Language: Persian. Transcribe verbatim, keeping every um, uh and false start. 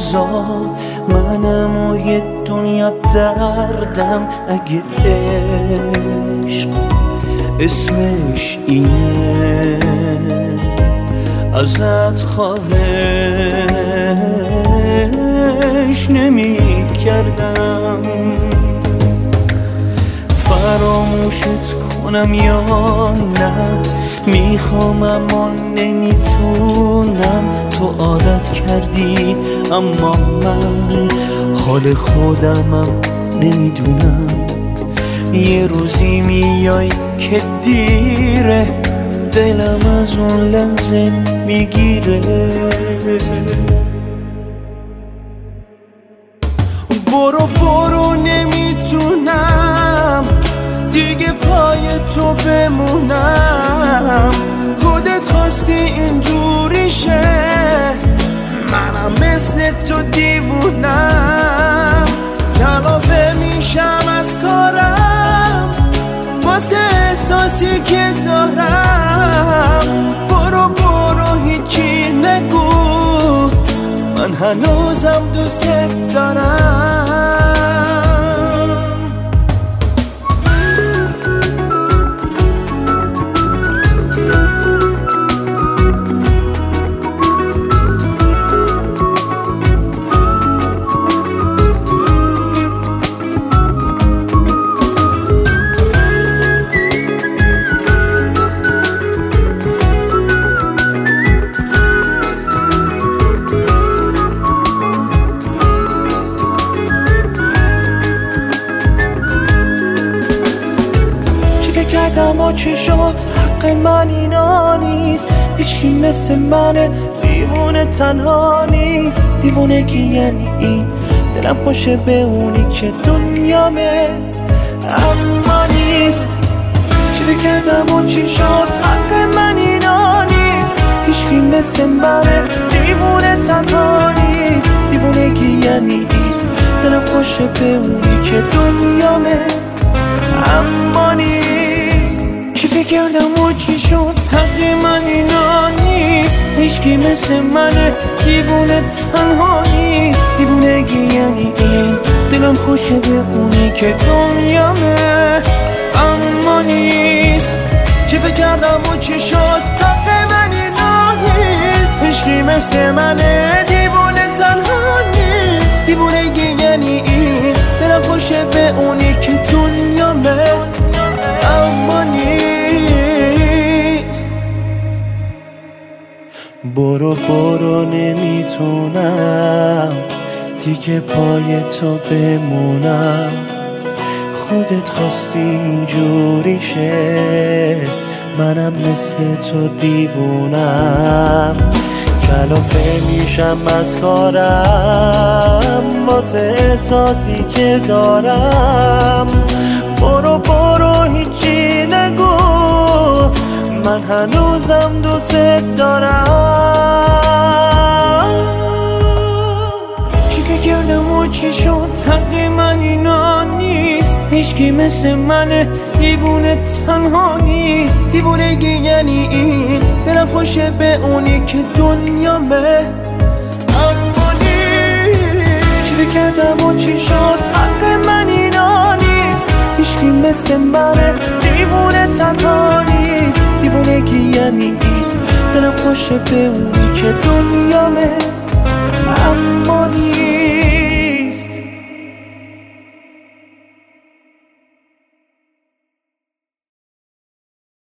روزا منم و یه دنیا دردم. اگه عشق اسمش اینه ازت خواهش نمی کردم فراموشت کنم یا نه. میخوام اما نمیتونم. تو عادت کردی اما من حال خودمم نمیدونم. یه روزی میای که دیره دلم از اون لحظه میگیره. برو برو نمیتونم دیگه پای تو بمونم. خودت خواستی اینجوری شه منم مثل تو دیوونم. کلافه میشم از کارم واسه احساسی که دارم. برو برو هیچی نگو من هنوزم دوست دارم. اما چی شد حق من اینا نیست. هیچکی مثل من دیوونه تنها نیست. دیوونگی یعنی این دلم خوشه به اونی که دنیامه اما نیست. چی فکر کردم و چی شد حق من اینا نیست. هیچکی مثل من دیوونه تنها نیست. دیوونگی یعنی این دلم خوشه به اونی که دنیامه اما نیست. چی فکر کردم و چی شد حق من اینا نیست. هیچکی مثل من دیوونه تنها نیست. دیوونگی یعنی این دلم خوشه به اونی که دنیامه اما نیست. چی فکر کردم و چی شد حق من اینا نیست. هیچکی مثل من دیوونه تنها نیست. دیوونگی یعنی این دلم خوشه به اونی که دنیامه اما نیست. برو برو نمیتونم دیگه پای تو بمونم. خودت خواستی اینجوری شه منم مثل تو دیوونم. کلافه میشم از کارم واسه احساسی که دارم. برو برو هیچی نگو من هنوزم دوست دارم. چی فکر کردم و چی شد حق من اینا نیست. هیچکی مثل من دیوونه تنها نیست. دیوونگی یعنی این دلم خوشه به اونی که دنیامه اما نیست. چی فکر کردم و چی شد حق من اینا نیست. هیچکی مثل من دیوونه تنها نیست. دیوونگی یعنی این دلم خوشه به اونی که دنیامه